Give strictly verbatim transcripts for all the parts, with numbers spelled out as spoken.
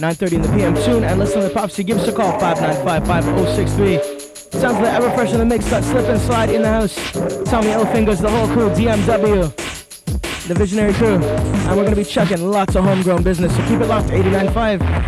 nine thirty in the P M. Tune and listen to the Popsy. Give us a call, five nine five, five oh six three. Sounds like ever fresh in the mix. That slip and slide in the house. Tommy Illfingers, the whole crew, D M W, the visionary crew. And we're going to be checking lots of homegrown business. So keep it locked, eighty-nine point five.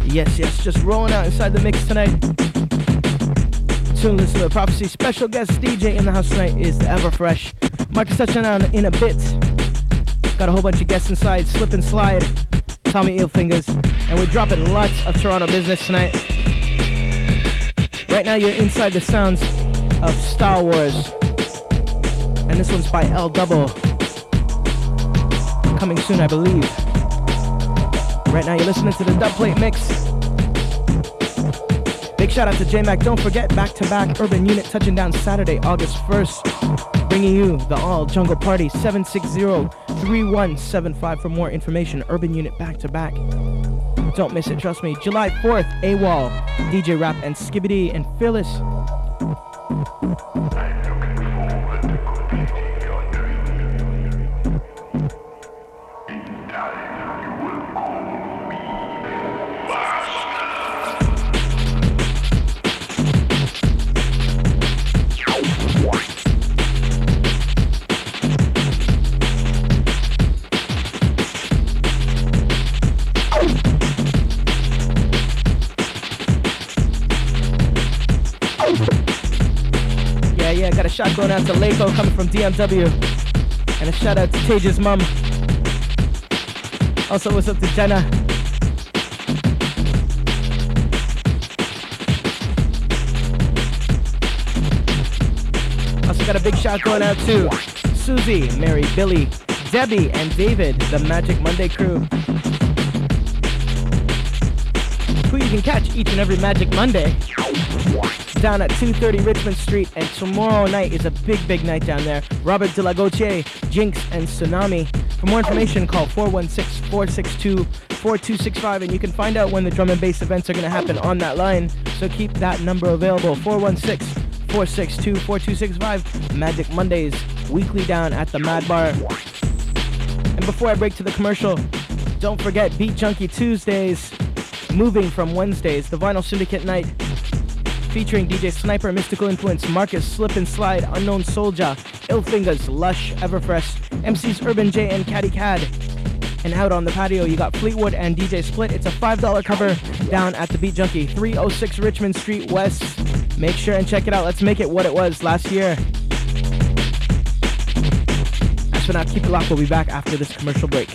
Yes, yes, just rolling out inside the mix tonight. Tune listen to Prophecy. Special guest D J in the house tonight is the Everfresh. Marcus touching on in a bit. Got a whole bunch of guests inside. Slip and Slide, Tommy Illfingers, and we're dropping lots of Toronto business tonight. Right now you're inside the sounds of Star Wars, and this one's by L Double. Coming soon, I believe. Right now you're listening to the Dubplate Mix. Big shout out to J-Mac. Don't forget, back-to-back Urban Unit touching down Saturday, August first. Bringing you the All Jungle Party, seven six zero, three one seven five for more information. Urban Unit back-to-back. Don't miss it, trust me. July fourth, AWOL, D J Rap and Skibbity and Fearless. Shout going out to Leiko coming from D M W. And a shout out to Tage's mom. Also, what's up to Jenna? Also got a big shout going out to Susie, Mary, Billy, Debbie, and David, the Magic Monday crew. Who you can catch each and every Magic Monday down at two thirty Richmond Street, and tomorrow night is a big, big night down there. Robert De La Gautier, Jinx, and Tsunami. For more information, call four one six, four six two, four two six five, and you can find out when the drum and bass events are going to happen on that line, so keep that number available, four one six, four six two, four two six five. Magic Mondays, weekly down at the Mad Bar. And before I break to the commercial, don't forget Beat Junkie Tuesdays, moving from Wednesdays, the Vinyl Syndicate night, featuring D J Sniper, Mystical Influence, Marcus, Slip and Slide, Unknown Soldier, Illfingers, Lush, Everfresh, M Cs Urban J, and Caddy Cad. And out on the patio, you got Fleetwood and D J Split. It's a five dollar cover down at the Beat Junkie, three oh six Richmond Street West. Make sure and check it out. Let's make it what it was last year. As for now, keep it locked. We'll be back after this commercial break.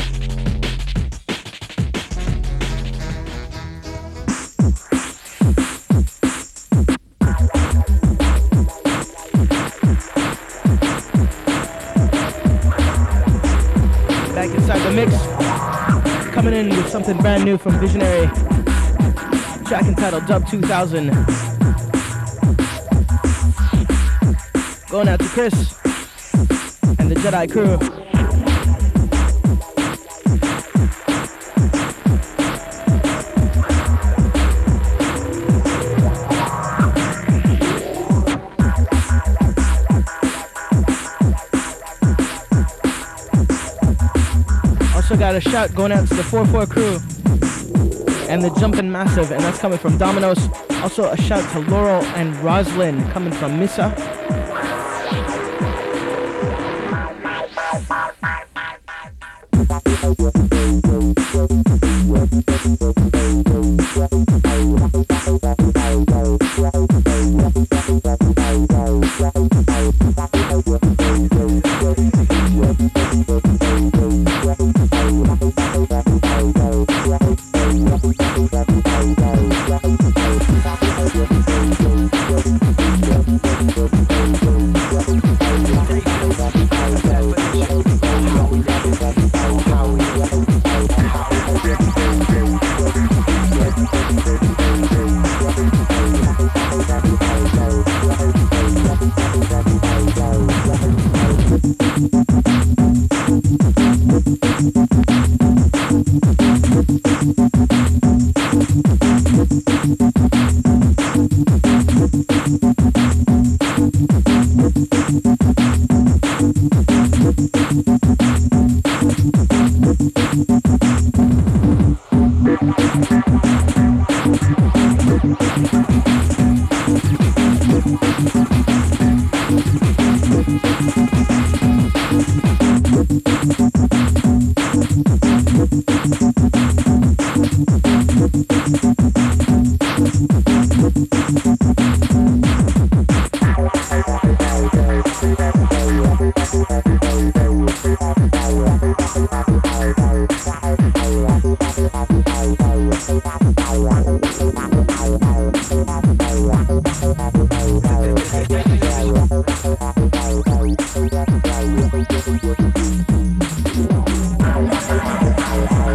The mix coming in with something brand new from Visionary, track entitled Dub two thousand. Going out to Chris and the Jedi crew. Got a shout going out to the four four crew and the Jumpin' Massive, and that's coming from Domino's. Also a shout to Laurel and Roslyn coming from Missa.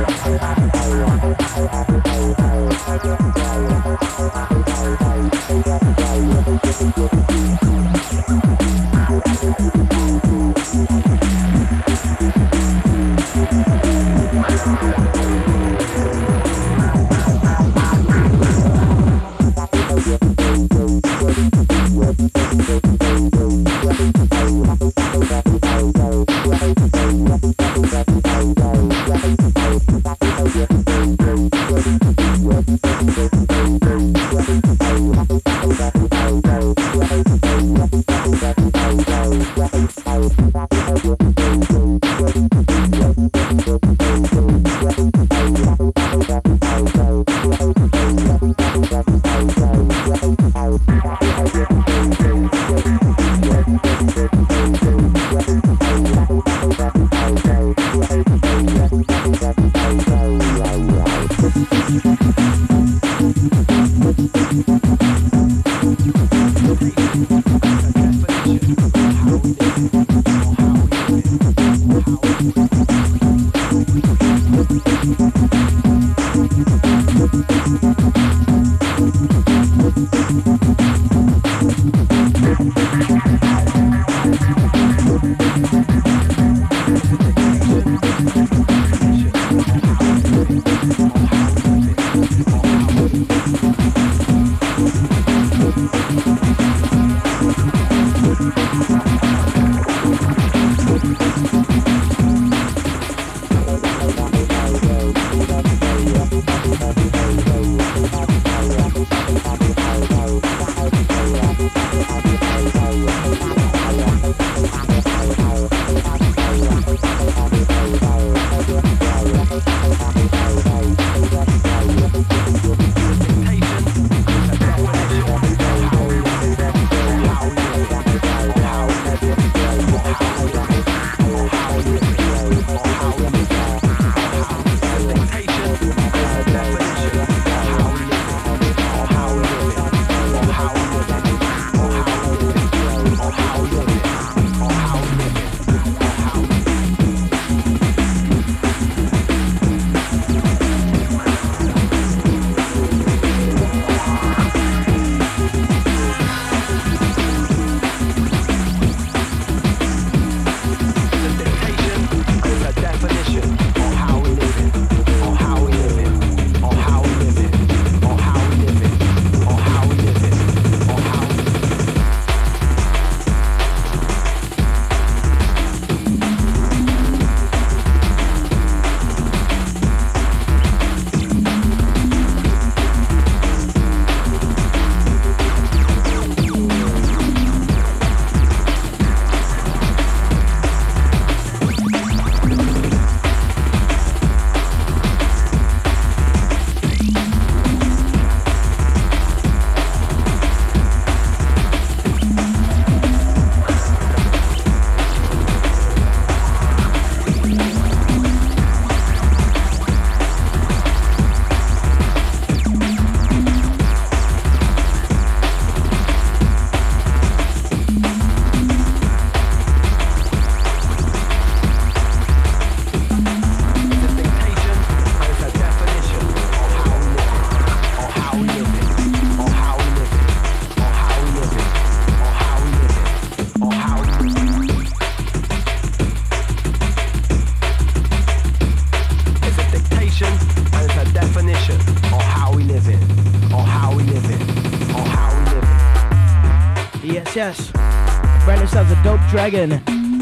Yes, brand new sounds of Dope Dragon,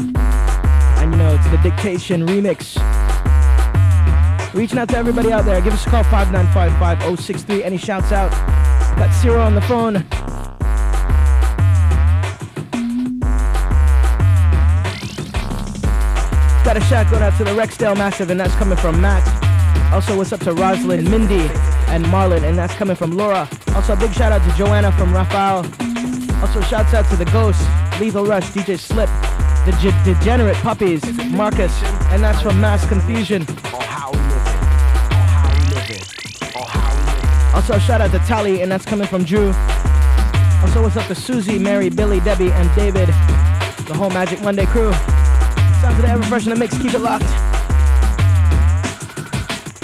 and you know it's the Dictation remix. Reaching out to everybody out there, give us a call, five nine five, five oh six three. Any shouts out? Got Ciro on the phone. Got a shout going out to the Rexdale Massive, and that's coming from Matt. Also, what's up to Rosalind, Mindy, and Marlon, and that's coming from Laura. Also, a big shout out to Joanna from Rafael. Also, shouts out to the Ghost, Lethal Rush, D J Slip, the G- Degenerate Puppies, Marcus, and that's from Mass Confusion. Also, a shout out to Tally, and that's coming from Drew. Also, what's up to Susie, Mary, Billy, Debbie, and David, the whole Magic Monday crew. Sounds of the Ever Fresh in the mix, keep it locked.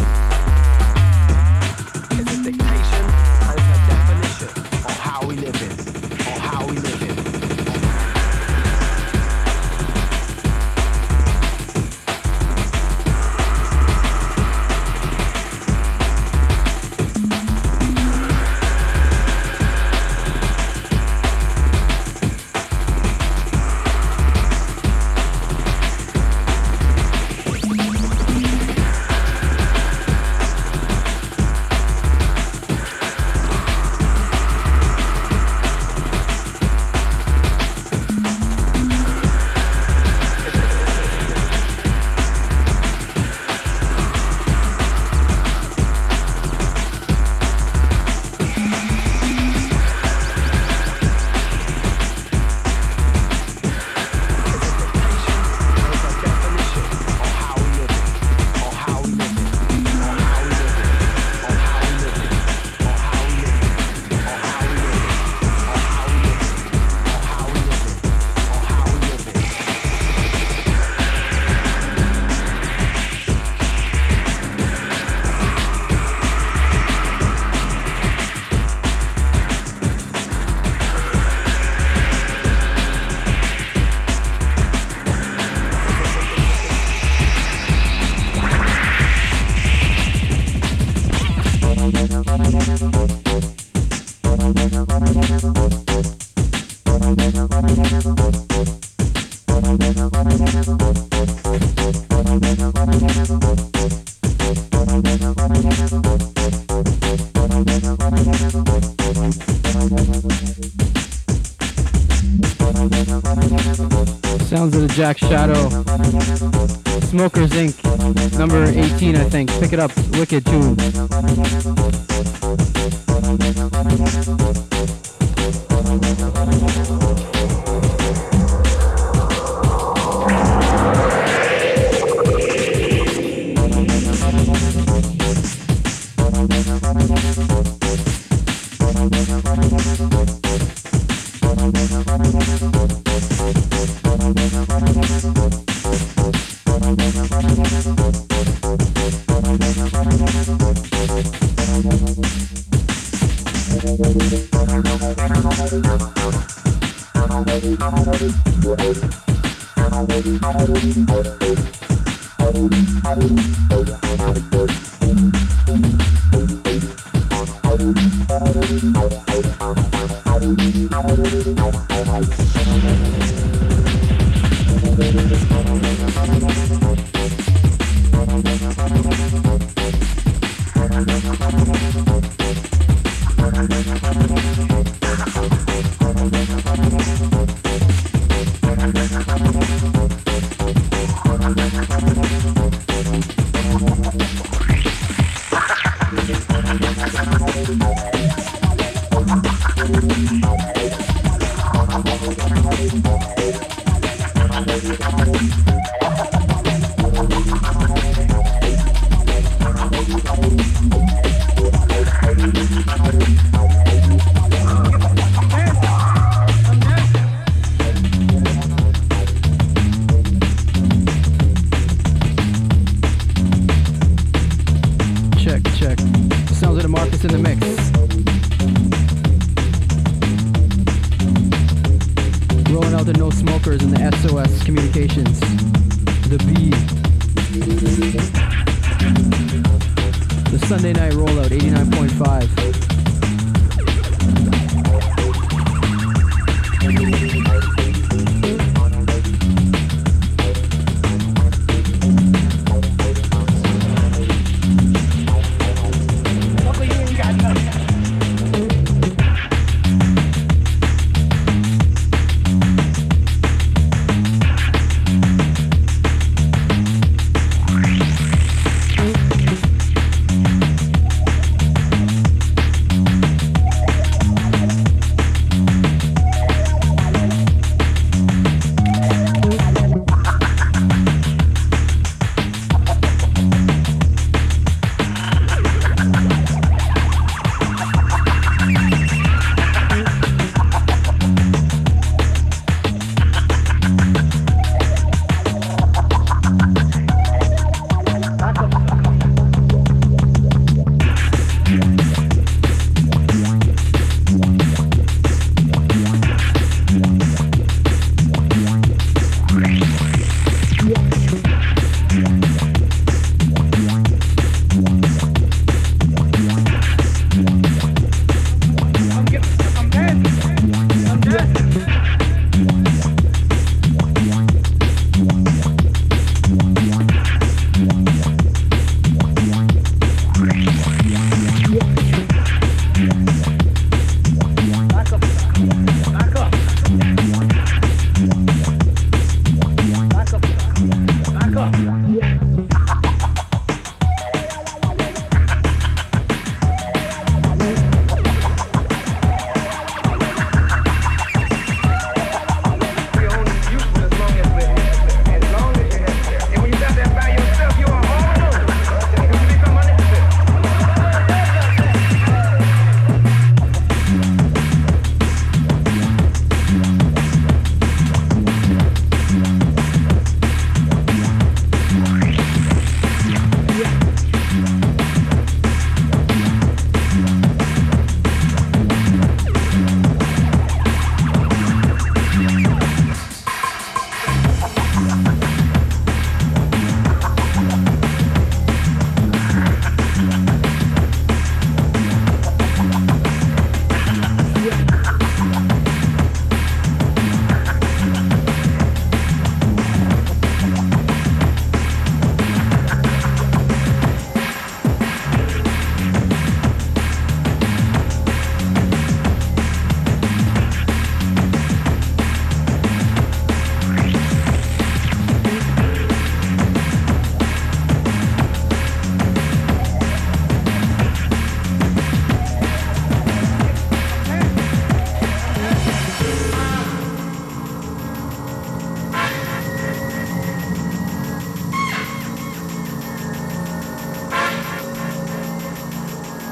Jack Shadow. Smokers Incorporated. Number eighteen, I think. Pick it up. Wicked tune.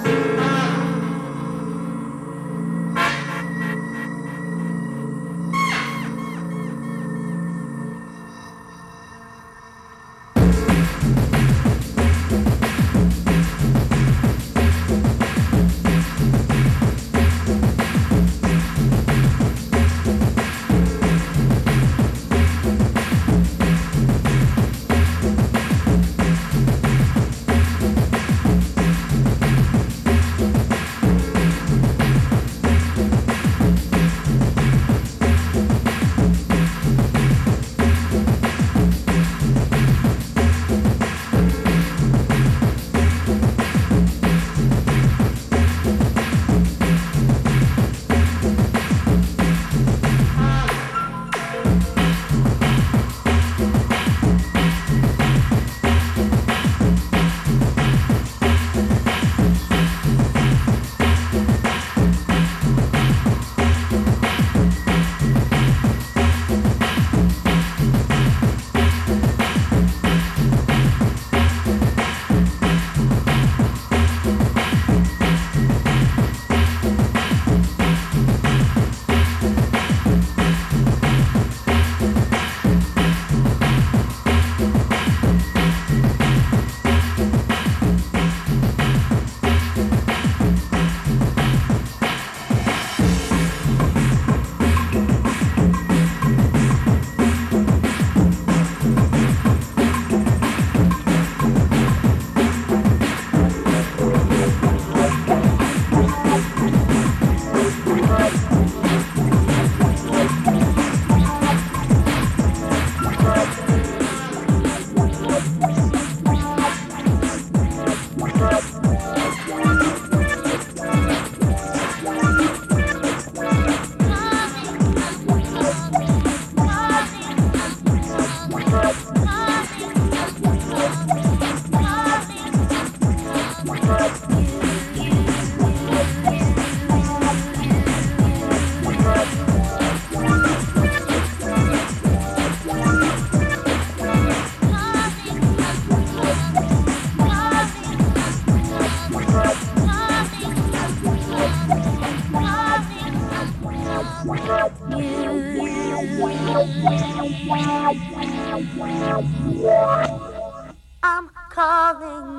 I'm calling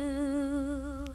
you.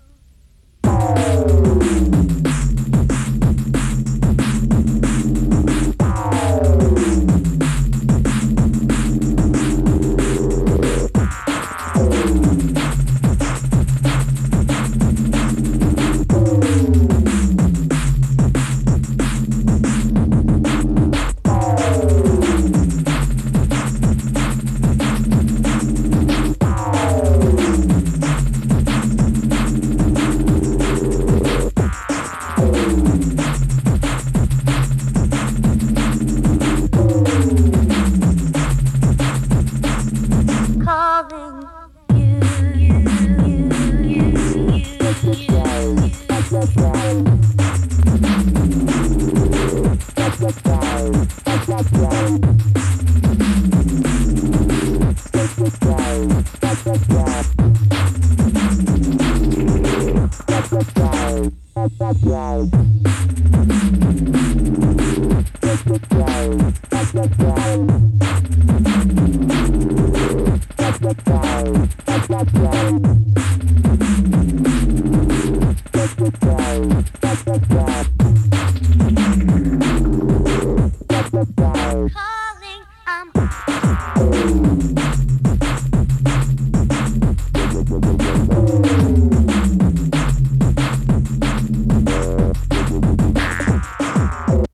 Calling Calling, I'm